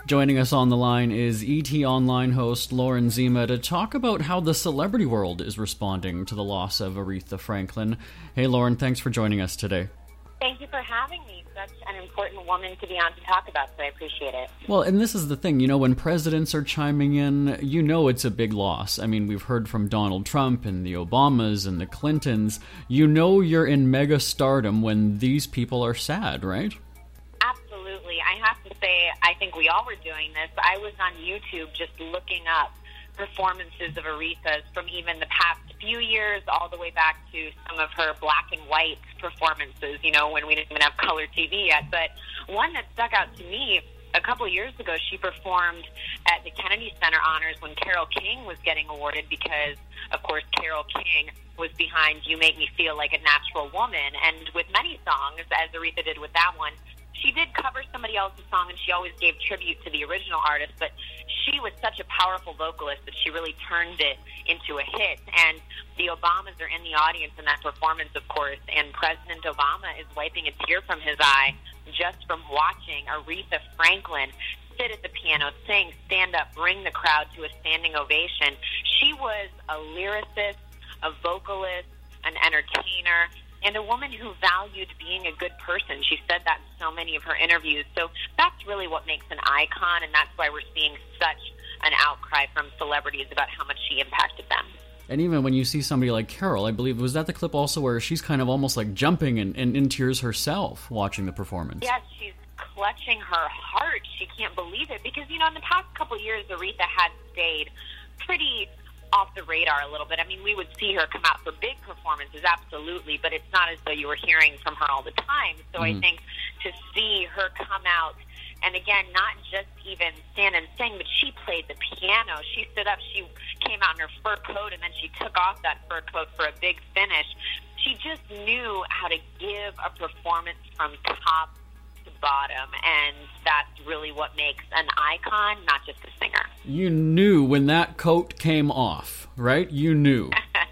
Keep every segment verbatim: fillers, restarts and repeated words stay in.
Joining us on the line is E T Online host Lauren Zima to talk about how the celebrity world is responding to the loss of Aretha Franklin. Hey, Lauren, thanks for joining us today. Thank you for having me. Such an important woman to be on to talk about, so I appreciate it. Well, and this is the thing, you know, when presidents are chiming in, you know it's a big loss. I mean, we've heard from Donald Trump and the Obamas and the Clintons. You know you're in mega stardom when these people are sad, right? Absolutely. I have to say, I think we all were doing this. I was on YouTube just looking up performances of Aretha's from even the past few years all the way back to some of her black and white performances, you know, when we didn't even have color T V yet. But one that stuck out to me, a couple of years ago, she performed at the Kennedy Center Honors when Carole King was getting awarded because, of course, Carole King was behind You Make Me Feel Like a Natural Woman. And with many songs, as Aretha did with that one, she did cover somebody else's song, and she always gave tribute to the original artist, but she was such a powerful vocalist that she really turned it into a hit. And the Obamas are in the audience in that performance, of course, and President Obama is wiping a tear from his eye just from watching Aretha Franklin sit at the piano, sing, stand up, bring the crowd to a standing ovation. She was a lyricist, a vocalist, an entertainer, and a woman who valued being a good person. She said that in so many of her interviews. So that's really what makes an icon, and that's why we're seeing such an outcry from celebrities about how much she impacted them. And even when you see somebody like Carole, I believe, was that the clip also where she's kind of almost like jumping and, and in tears herself watching the performance? Yes, she's clutching her heart. She can't believe it because, you know, in the past couple of years, Aretha had stayed pretty off the radar a little bit. I mean, we would see her come out for big performances, absolutely, but it's not as though you were hearing from her all the time. So mm-hmm. I think to see her come out, and again, not just even stand and sing, but she played the piano. She stood up, she came out in her fur coat, and then she took off that fur coat for a big finish. She just knew how to give a performance from top to bottom, and that's really what makes an icon, not just a singer. You knew when that coat came off, right? You knew.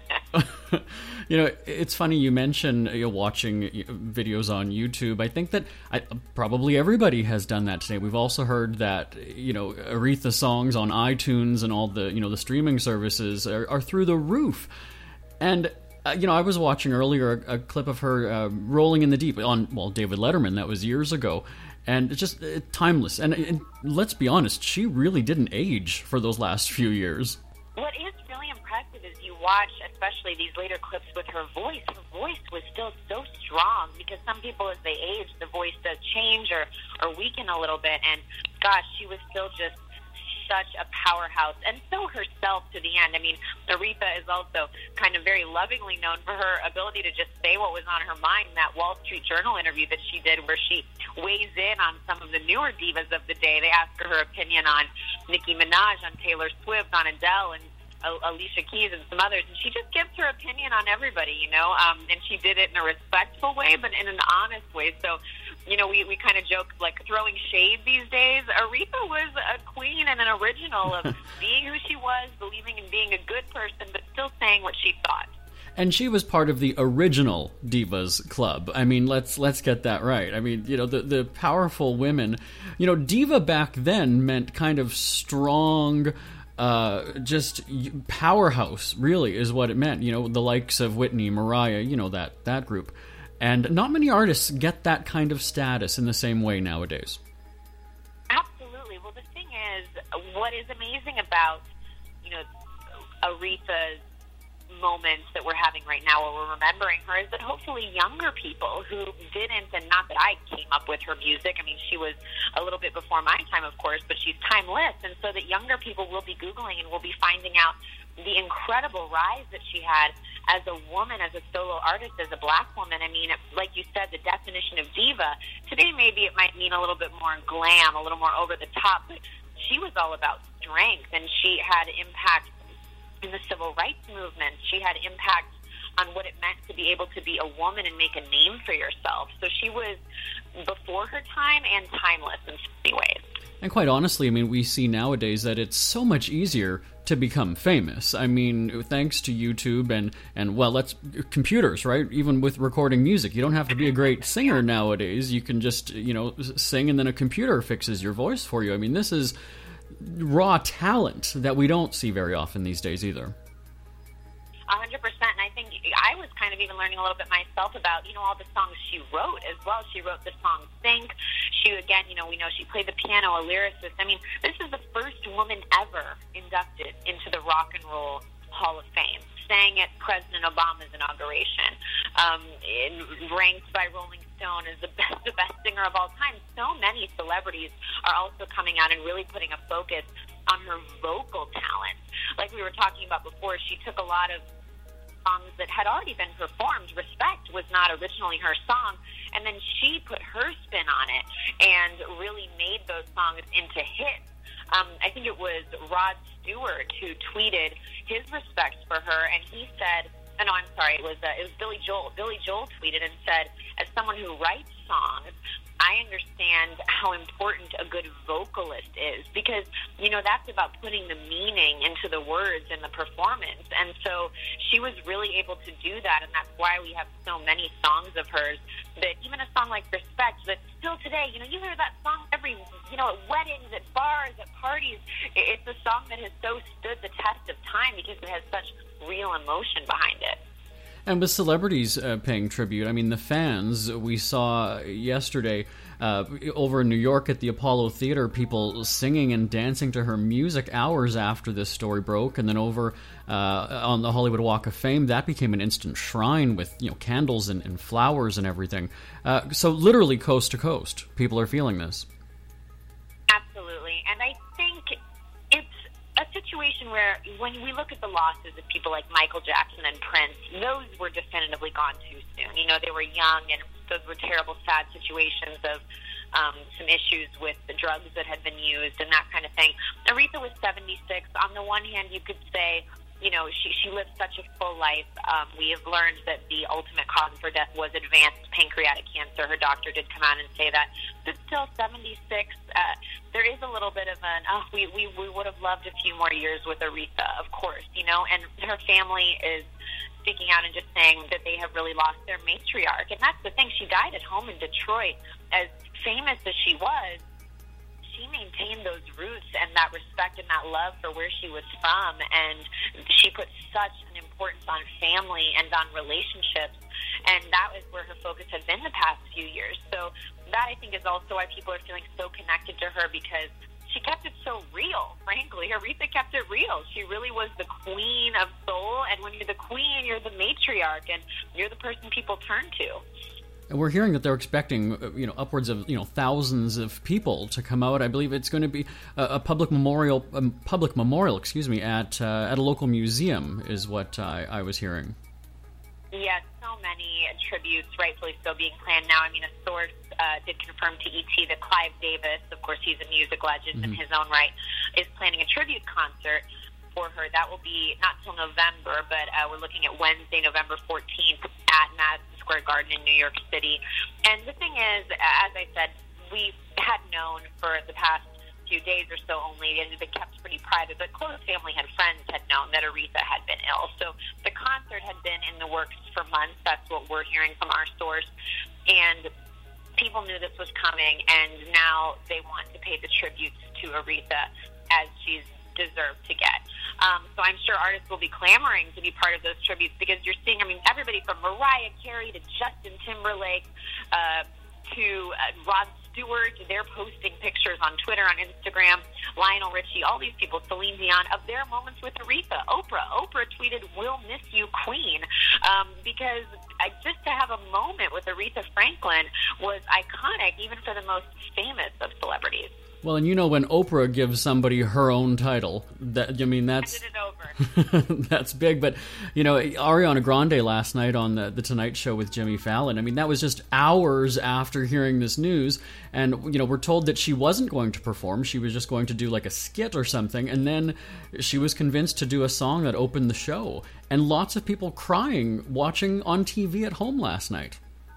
You know, it's funny you mention you know, watching videos on YouTube. I think that I, probably everybody has done that today. We've also heard that, you know, Aretha songs on iTunes and all the, you know, the streaming services are, are through the roof. And Uh, you know, I was watching earlier a, a clip of her uh, Rolling in the Deep on, well, David Letterman. That was years ago. And it's just uh, timeless. And, and let's be honest, she really didn't age for those last few years. What is really impressive is you watch, especially these later clips with her voice. Her voice was still so strong because some people, as they age, the voice does change or, or weaken a little bit. And gosh, she was still just such a powerhouse, and so herself to the end. I mean, Aretha is also kind of very lovingly known for her ability to just say what was on her mind. That Wall Street Journal interview that she did where she weighs in on some of the newer divas of the day. They ask her her opinion on Nicki Minaj, on Taylor Swift, on Adele, and Alicia Keys and some others, and she just gives her opinion on everybody, you know, um, and she did it in a respectful way, but in an honest way. So, you know, we, we kind of joke, like, throwing shade these days. Aretha was a queen and an original of being who she was, believing in being a good person, but still saying what she thought. And she was part of the original Divas Club. I mean, let's let's get that right. I mean, you know, the, the powerful women. You know, diva back then meant kind of strong, uh, just powerhouse, really, is what it meant. You know, the likes of Whitney, Mariah, you know, that, that group. And not many artists get that kind of status in the same way nowadays. Absolutely. Well, the thing is, what is amazing about, you know, Aretha's moments that we're having right now where we're remembering her is that hopefully younger people who didn't, and not that I came up with her music, I mean, she was a little bit before my time, of course, but she's timeless, and so that younger people will be Googling and will be finding out the incredible rise that she had as a woman, as a solo artist, as a black woman. I mean, like you said, the definition of diva, today maybe it might mean a little bit more glam, a little more over the top, but she was all about strength, and she had impact in the civil rights movement. She had impact on what it meant to be able to be a woman and make a name for yourself. So she was before her time and timeless in so many ways. And quite honestly, I mean, we see nowadays that it's so much easier to become famous. I mean, thanks to YouTube and, and well, let's computers, right? Even with recording music, you don't have to be a great singer nowadays. You can just, you know, sing and then a computer fixes your voice for you. I mean, this is raw talent that we don't see very often these days either. A hundred percent, and I think I was kind of even learning a little bit myself about, you know, all the songs she wrote as well. She wrote the song Think. She, again, you know, we know she played the piano, a lyricist. I mean, this is the first woman ever inducted into the Rock and Roll Hall of Fame. Sang at President Obama's inauguration. Um, ranked by Rolling Stone as the best, the best singer of all time. So many celebrities are also coming out and really putting a focus on her vocal talent. Like we were talking about before, she took a lot of songs that had already been performed. Respect was not originally her song, and then she put her spin on it and really made those songs into hits. Um, I think it was Rod Stewart who tweeted his respect for her, and he said, oh, no, I'm sorry, it was uh, it was Billy Joel. Billy Joel tweeted and said, as someone who writes songs, I understand how important a good vocalist is, because, you know, that's about putting the meaning into the words and the performance. And so she was really able to do that, and that's why we have so many songs of hers, that even a song like Respect, that still today, you know, you hear that song every, you know, at weddings, at bars, at parties. It's a song that has so stood the test of time because it has such real emotion behind it. And with celebrities uh, paying tribute, I mean, the fans, we saw yesterday uh, over in New York at the Apollo Theater, people singing and dancing to her music hours after this story broke. And then over uh, on the Hollywood Walk of Fame, that became an instant shrine with, you know, candles and, and flowers and everything. Uh, so literally coast to coast, people are feeling this. Absolutely. And I think it's a situation where when we look at the losses of people like Michael Jackson and Prince, those were definitively gone too soon. You know, they were young, and those were terrible, sad situations of um, some issues with the drugs that had been used and that kind of thing. Aretha was seventy-six. On the one hand, you could say, you know, she, she lived such a full life. Um, we have learned that the ultimate cause of her death was advanced pancreatic cancer. Her doctor did come out and say that. But still, seventy-six, uh, there is a little bit of an, oh, we, we, we would have loved a few more years with Aretha, of course, you know, and her family is speaking out and just saying that they have really lost their matriarch. And that's the thing. She died at home in Detroit. As famous as she was, she maintained those roots and that respect and that love for where she was from, and she put such an importance on family and on relationships, and that was where her focus had been the past few years. So that, I think, is also why people are feeling so connected to her, because she kept it so real, frankly. Aretha kept it real. She really was the queen of soul, and when you're the queen, you're the matriarch, and you're the person people turn to. And we're hearing that they're expecting, you know, upwards of, you know, thousands of people to come out. I believe it's going to be a, a public memorial, um, public memorial, excuse me, at uh, at a local museum, is what I, I was hearing. Yes, so many tributes, rightfully so, being planned now. I mean, a source uh, did confirm to E T that Clive Davis, of course, he's a music legend mm-hmm. in his own right, is planning a tribute concert for her. That will be not till November, but uh, we're looking at Wednesday, November fourteenth at Madison Square Garden in New York City. And the thing is, as I said, we had known for the past few days or so only, it had been kept pretty private, but close family and friends had known that Aretha had been ill. So the concert had been in the works for months. That's what we're hearing from our source. And people knew this was coming, and now they want to pay the tributes to Aretha as she's deserved to get. Um, so I'm sure artists will be clamoring to be part of those tributes, because you're seeing, I mean, everybody from Mariah Carey to Justin Timberlake uh, to uh, Rod Stewart, they're posting pictures on Twitter, on Instagram, Lionel Richie, all these people, Celine Dion, of their moments with Aretha. Oprah. Oprah tweeted, "We'll miss you, Queen," um, because uh, just to have a moment with Aretha Franklin was iconic, even for the most famous of celebrities. Well, and you know, when Oprah gives somebody her own title, that I mean, that's it over. That's big. But you know, Ariana Grande last night on the, the Tonight Show with Jimmy Fallon, I mean, that was just hours after hearing this news, and you know, we're told that she wasn't going to perform; she was just going to do like a skit or something, and then she was convinced to do a song that opened the show, and lots of people crying watching on T V at home last night.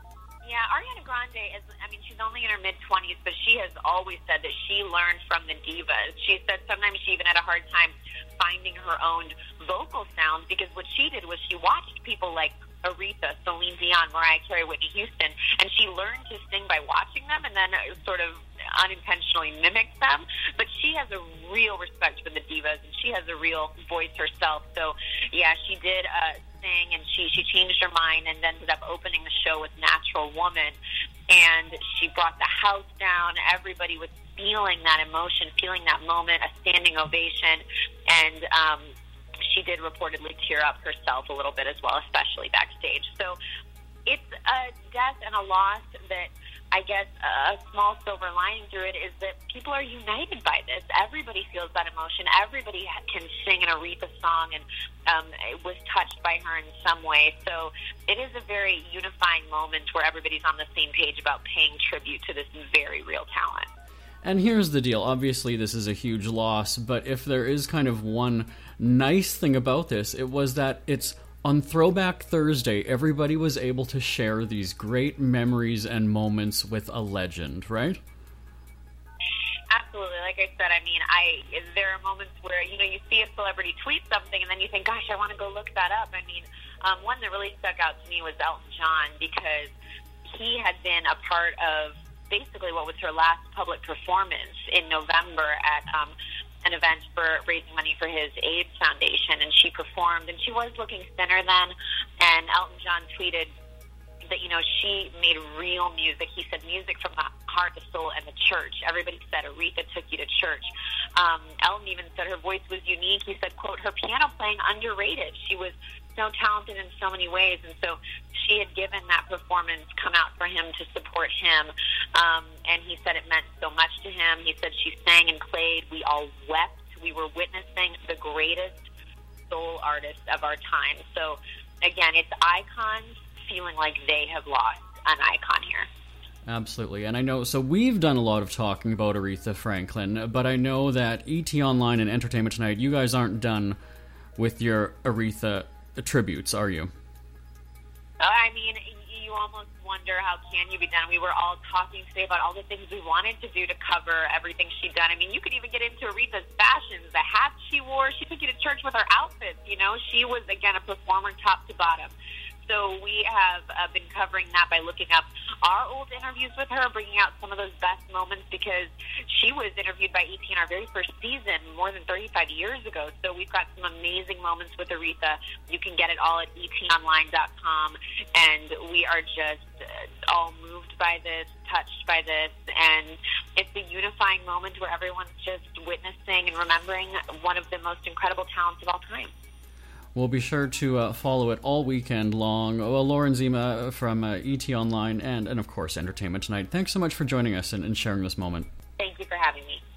Yeah, Ariana Grande is, I mean, she's only in her mid-twenties, but she has always said that she learned from the divas. She said sometimes she even had a hard time finding her own vocal sounds because what she did was she watched people like Aretha, Celine Dion, Mariah Carey, Whitney Houston, and she learned to sing by watching them and then sort of unintentionally mimicked them. But she has a real respect for the divas, and she has a real voice herself. So, yeah, she did uh, sing, and she, she changed her mind and ended up opening the show with Natural Woman. And she brought the house down. Everybody was feeling that emotion, feeling that moment, a standing ovation. And um, she did reportedly tear up herself a little bit as well, especially backstage. So it's a death and a loss that I guess a small silver lining through it is that people are united by this. Everybody feels that emotion. Everybody can sing an Aretha song and um, was touched by her in some way. So it is a very unifying moment where everybody's on the same page about paying tribute to this very real talent. And here's the deal. Obviously, this is a huge loss, but if there is kind of one nice thing about this, it was that it's on Throwback Thursday, everybody was able to share these great memories and moments with a legend, right? Absolutely. Like I said, I mean, I there are moments where, you know, you see a celebrity tweet something and then you think, gosh, I want to go look that up. I mean, um, one that really stuck out to me was Elton John, because he had been a part of basically what was her last public performance in November at um, an event for raising money for his AIDS Foundation, and she performed, and she was looking thinner then, and Elton John tweeted that, you know, she made real music. He said music from the heart, the soul, and the church. Everybody said Aretha took you to church. Um, Elton even said her voice was unique. He said, quote, her piano playing underrated. She was so talented in so many ways, and so she had given that performance, come out for him to support him, um, and he said it meant so much to him. He said she sang and played. We all wept. We were witnessing the greatest soul artist of our time. So, again, it's icons feeling like they have lost an icon here. Absolutely. And I know, so we've done a lot of talking about Aretha Franklin, but I know that E T Online and Entertainment Tonight, you guys aren't done with your Aretha tributes, are you? I mean, you almost wonder how can you be done. We were all talking today about all the things we wanted to do to cover everything she'd done. I mean, you could even get into Aretha's fashions, the hats she wore. She took you to church with her outfits, you know. She was, again, a performer top to bottom. So we have uh, been covering that by looking up our old interviews with her, bringing out some of those best moments, because she was interviewed by E T in our very first season more than thirty-five years ago. So we've got some amazing moments with Aretha. You can get it all at e t online dot com, and we are just uh, all moved by this, touched by this, and it's a unifying moment where everyone's just witnessing and remembering one of the most incredible talents of all time. We'll be sure to uh, follow it all weekend long. Well, Lauren Zima from uh, E T Online and, and, of course, Entertainment Tonight, thanks so much for joining us and, and sharing this moment. Thank you for having me.